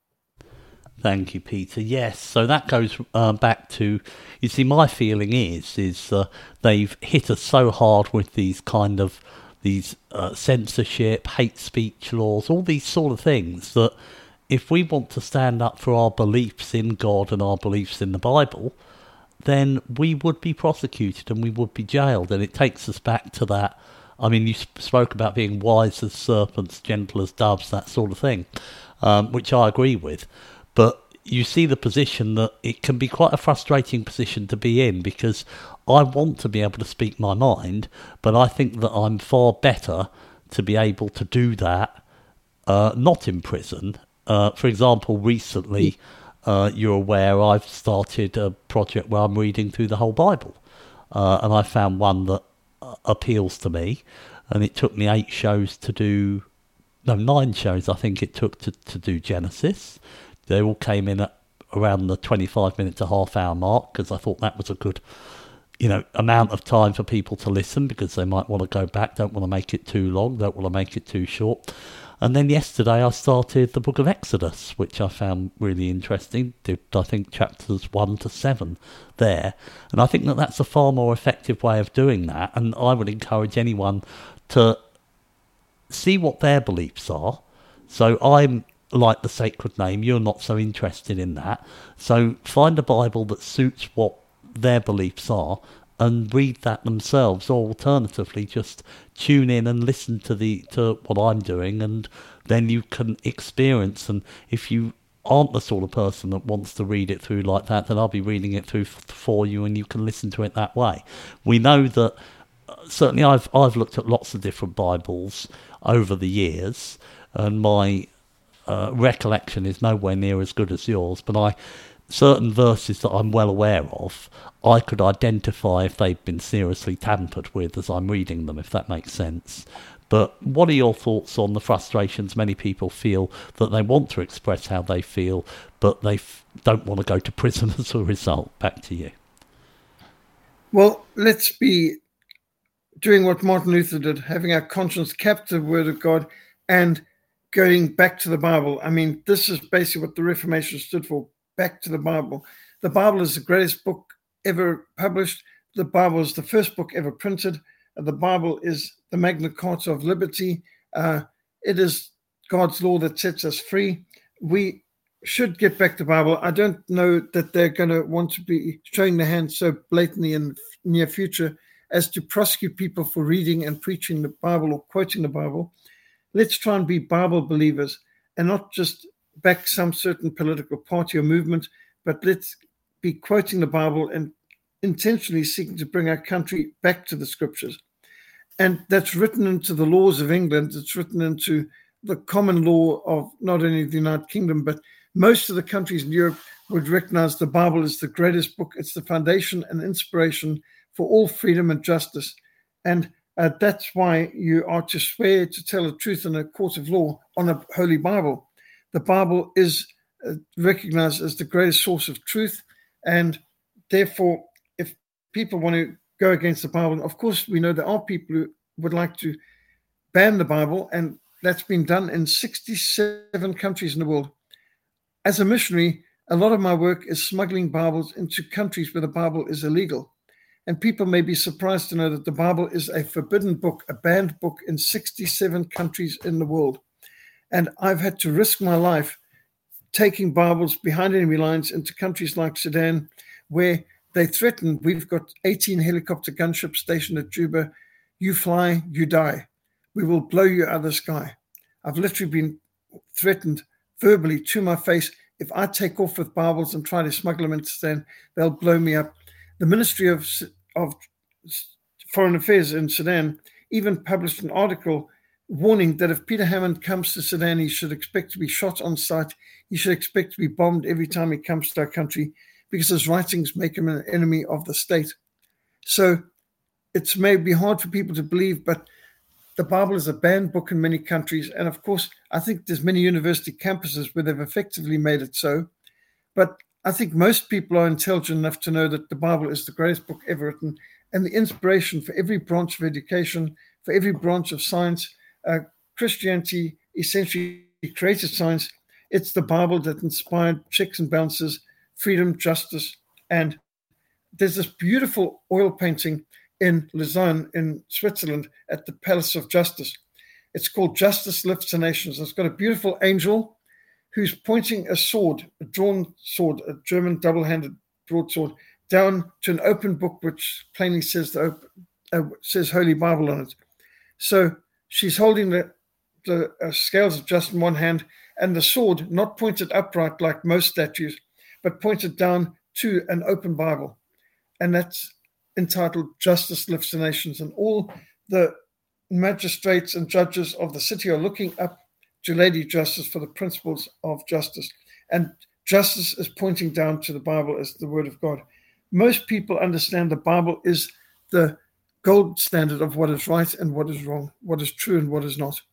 Thank you, Peter. Yes, so that goes uh, back to, you see, my feeling is, is uh, they've hit us so hard with these kind of, these uh, censorship, hate speech laws, all these sort of things, that if we want to stand up for our beliefs in God and our beliefs in the Bible, then we would be prosecuted and we would be jailed. And it takes us back to that. I mean, you sp- spoke about being wise as serpents, gentle as doves, that sort of thing, um, which I agree with. But you see the position that it can be quite a frustrating position to be in, because I want to be able to speak my mind, but I think that I'm far better to be able to do that, uh, not in prison. Uh, for example, recently, Uh, you're aware I've started a project where I'm reading through the whole Bible, uh, and I found one that uh, appeals to me, and it took me eight shows to do, no, nine shows I think it took to, to do Genesis. They all came in at around the twenty-five minute to half hour mark, because I thought that was a good, you know, amount of time for people to listen, because they might want to go back, don't want to make it too long, don't want to make it too short. And then yesterday I started the book of Exodus, which I found really interesting. Did, I think, chapters one to seven there. And I think that that's a far more effective way of doing that. And I would encourage anyone to see what their beliefs are. So I'm like the sacred name. You're not so interested in that. So find a Bible that suits what their beliefs are and read that themselves, or alternatively just tune in and listen to the to what I'm doing, and then you can experience. And if you aren't the sort of person that wants to read it through like that, then I'll be reading it through f- for you, and you can listen to it that way. We know that uh, certainly I've I've looked at lots of different Bibles over the years, and my uh, recollection is nowhere near as good as yours, but I certain verses that I'm well aware of, I could identify if they've been seriously tampered with as I'm reading them, if that makes sense. But what are your thoughts on the frustrations many people feel that they want to express how they feel, but they f- don't want to go to prison as a result? Back to you. Well, let's be doing what Martin Luther did, having our conscience captive word of God and going back to the Bible. I mean, this is basically what the Reformation stood for. Back to the Bible. The Bible is the greatest book ever published. The Bible is the first book ever printed. The Bible is the Magna Carta of liberty. Uh, it is God's law that sets us free. We should get back to the Bible. I don't know that they're going to want to be showing their hand so blatantly in the near future. as to prosecute people for reading and preaching the Bible or quoting the Bible. Let's try and be Bible believers and not just back some certain political party or movement, but let's be quoting the Bible and intentionally seeking to bring our country back to the scriptures. And that's written into the laws of England. It's written into the common law of not only the United Kingdom, but most of the countries in Europe would recognize the Bible as the greatest book. It's the foundation and inspiration for all freedom and justice. And uh, that's why you are to swear to tell the truth in a court of law on a holy Bible. The Bible is uh, recognized as the greatest source of truth. And therefore, if people want to go against the Bible, of course, we know there are people who would like to ban the Bible, and that's been done in sixty-seven countries in the world. As a missionary, a lot of my work is smuggling Bibles into countries where the Bible is illegal. And people may be surprised to know that the Bible is a forbidden book, a banned book in sixty-seven countries in the world. And I've had to risk my life taking Bibles behind enemy lines into countries like Sudan, where they threaten, we've got eighteen helicopter gunships stationed at Juba. You fly, you die. We will blow you out of the sky. I've literally been threatened verbally to my face. If I take off with Bibles and try to smuggle them into Sudan, they'll blow me up. The Ministry of, of Foreign Affairs in Sudan even published an article warning that if Peter Hammond comes to Sudan, he should expect to be shot on sight. He should expect to be bombed every time he comes to our country because his writings make him an enemy of the state. So it's maybe hard for people to believe, but the Bible is a banned book in many countries. And of course, I think there's many university campuses where they've effectively made it so. But I think most people are intelligent enough to know that the Bible is the greatest book ever written and the inspiration for every branch of education, for every branch of science. Uh, Christianity essentially created science. It's the Bible that inspired checks and balances, freedom, justice. And there's this beautiful oil painting in Lausanne in Switzerland at the Palace of Justice. It's called Justice Lifts the Nations. It's got a beautiful angel who's pointing a sword, a drawn sword, a German double-handed broadsword, down to an open book which plainly says the open, uh, says Holy Bible on it. So she's holding the, the uh, scales of justice in one hand and the sword not pointed upright like most statues, but pointed down to an open Bible. And that's entitled Justice Lifts the Nations. And all the magistrates and judges of the city are looking up to Lady Justice for the principles of justice. And justice is pointing down to the Bible as the word of God. Most people understand the Bible is the gold standard of what is right and what is wrong, what is true and what is not.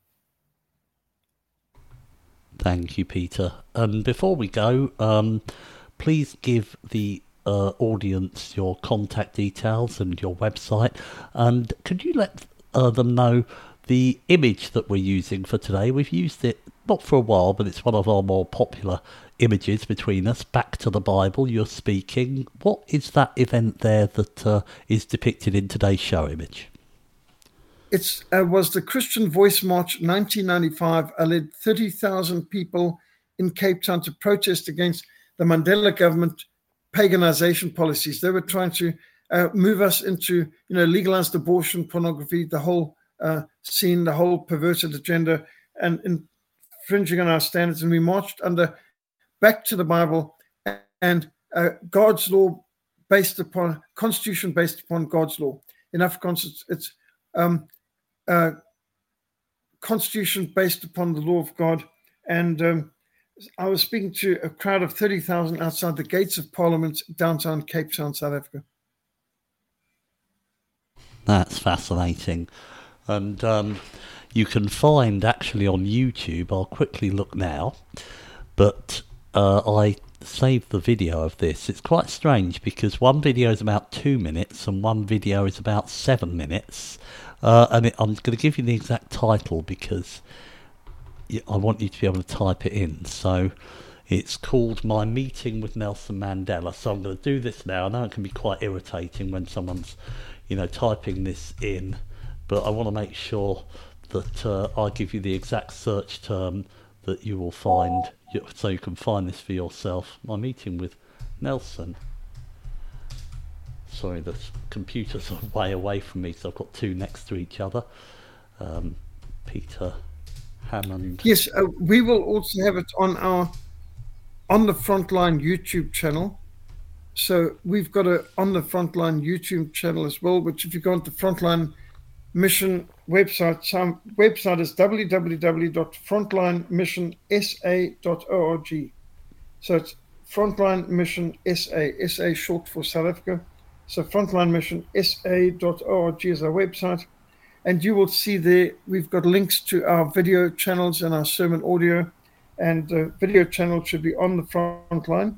Thank you, Peter. And before we go, um, please give the uh, audience your contact details and your website. And could you let uh, them know the image that we're using for today? We've used it not for a while, but it's one of our more popular images between us. Back to the Bible, you're speaking. What is that event there that uh, is depicted in today's show image? It uh, was the Christian Voice March nineteen ninety-five. I led thirty thousand people in Cape Town to protest against the Mandela government paganization policies. They were trying to uh, move us into, you know, legalized abortion, pornography, the whole uh, scene, the whole perverted agenda, and infringing on our standards. And we marched under back to the Bible and uh, God's law based upon, constitution based upon God's law. In Afrikaans, it's, it's um, uh, constitution based upon the law of God. And um, I was speaking to a crowd of thirty thousand outside the gates of Parliament, downtown Cape Town, South Africa. That's fascinating. And um, you can find actually on YouTube, I'll quickly look now, but uh, I saved the video of this. It's quite strange because one video is about two minutes and one video is about seven minutes. Uh, and it, I'm going to give you the exact title because I want you to be able to type it in. So it's called My Meeting with Nelson Mandela. So I'm going to do this now. I know it can be quite irritating when someone's, you know, typing this in, but I want to make sure that uh, I give you the exact search term that you will find, so you can find this for yourself. My Meeting with Nelson. sorry, the computers are way away from me, so I've got two next to each other. Um, Peter Hammond. Yes, uh, we will also have it on our On the Frontline YouTube channel. So we've got a On the Frontline YouTube channel as well, which if you go onto Frontline Mission website, some website is w w w dot frontline mission s a dot org. So it's Frontline Mission S A, S A short for South Africa. So Frontline Mission S A dot org is our website. And you will see there, we've got links to our video channels and our sermon audio. And the video channel should be On the Frontline.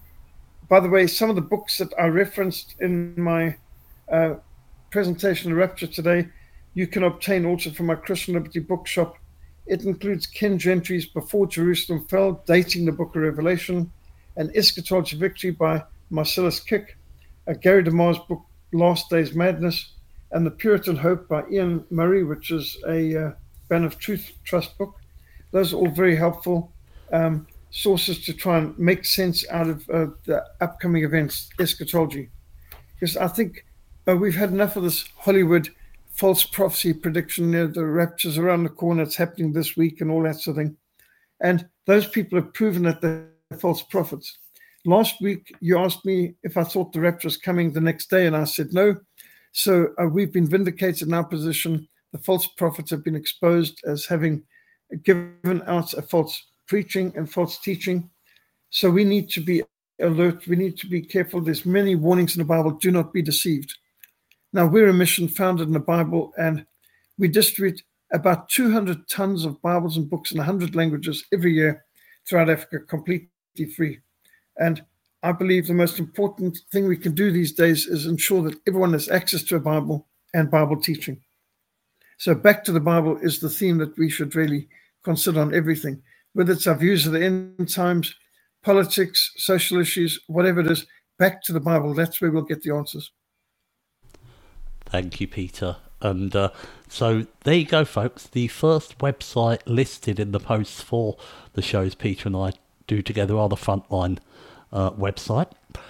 By the way, some of the books that I referenced in my uh, presentation of Rapture today, you can obtain also from my Christian Liberty bookshop. It includes Ken Gentry's Before Jerusalem Fell, Dating the Book of Revelation, and Eschatology Victory by Marcellus Kick, a Gary DeMar's book, Last Days Madness, and The Puritan Hope by Ian Murray, which is a uh, Band of Truth Trust book. Those are all very helpful um, sources to try and make sense out of uh, the upcoming events, eschatology. Because I think uh, we've had enough of this Hollywood false prophecy prediction, you know, the rapture's around the corner, it's happening this week and all that sort of thing. And those people have proven that they're false prophets. Last week, you asked me if I thought the rapture was coming the next day, and I said no. So uh, we've been vindicated in our position. The false prophets have been exposed as having given out a false preaching and false teaching. So we need to be alert. We need to be careful. There's many warnings in the Bible. Do not be deceived. Now, we're a mission founded in the Bible, and we distribute about two hundred tons of Bibles and books in one hundred languages every year throughout Africa, completely free. And I believe the most important thing we can do these days is ensure that everyone has access to a Bible and Bible teaching. So back to the Bible is the theme that we should really consider on everything, whether it's our views of the end times, politics, social issues, whatever it is, back to the Bible. That's where we'll get the answers. Thank you, Peter. And uh, so there you go, folks. The first website listed in the posts for the shows Peter and I do together are the Frontline uh, website.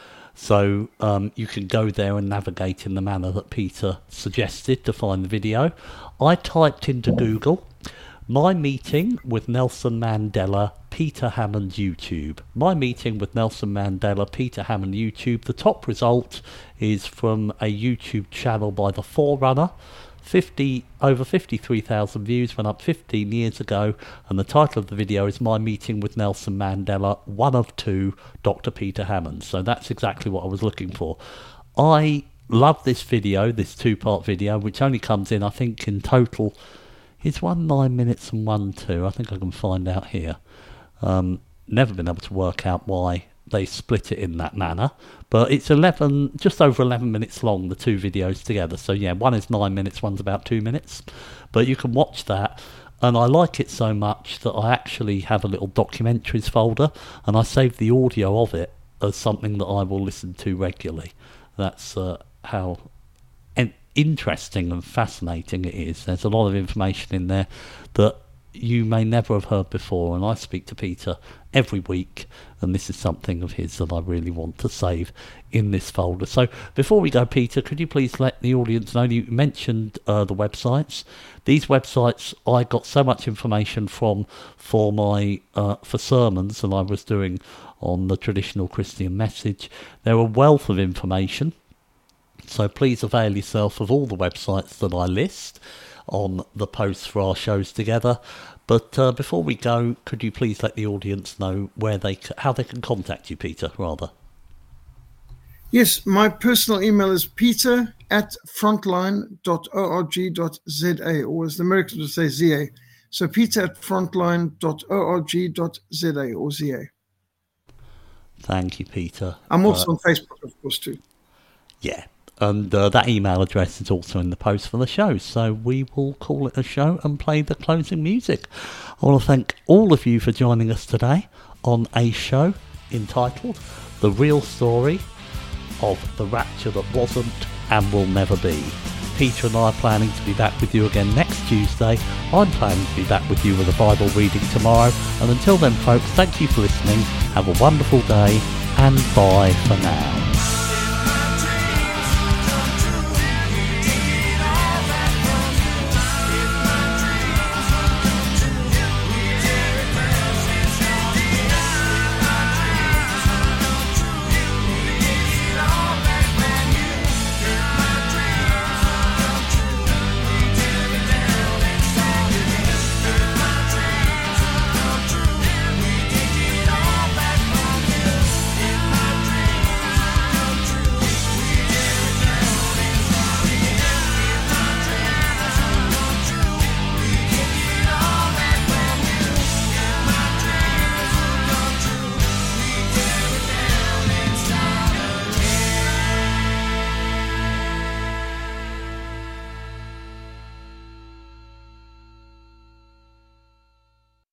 So um, you can go there and navigate in the manner that Peter suggested to find the video. I typed into Google, my meeting with Nelson Mandela, Peter Hammond YouTube. My meeting with Nelson Mandela, Peter Hammond YouTube. The top result is from a YouTube channel by The Forerunner. fifty over fifty-three thousand views, went up fifteen years ago, and the title of the video is My Meeting with Nelson Mandela, one of two, Doctor Peter Hammond. So that's exactly what I was looking for. I love this video, this two-part video, which only comes in, I think, in total, it's one nine minutes and one two. I think I can find out here. Um, never been able to work out why they split it in that manner, but it's eleven, just over eleven minutes long, the two videos together. So yeah, one is nine minutes, one's about two minutes, but you can watch that. And I like it so much that I actually have a little documentaries folder, and I save the audio of it as something that I will listen to regularly. That's uh, how en- interesting and fascinating it is. There's a lot of information in there that you may never have heard before, and I speak to Peter every week, and this is something of his that I really want to save in this folder. So before we go, Peter, could you please let the audience know, you mentioned uh, the websites. These websites I got so much information from for my uh, for sermons that I was doing on the traditional Christian message. They're a wealth of information, so please avail yourself of all the websites that I list on the posts for our shows together. But uh, before we go, could you please let the audience know where they c- how they can contact you, Peter, rather? Yes, my personal email is peter at frontline dot org dot za, or as the Americans would say, Z A. So peter at frontline dot org dot za, or Z A. Thank you, Peter. I'm also uh, on Facebook, of course, too. Yeah. And uh, that email address is also in the post for the show. So we will call it a show and play the closing music. I want to thank all of you for joining us today on a show entitled The Real Story of the Rapture That Wasn't and Will Never Be. Peter and I are planning to be back with you again next Tuesday. I'm planning to be back with you with a Bible reading tomorrow. And until then, folks, thank you for listening. Have a wonderful day, and bye for now.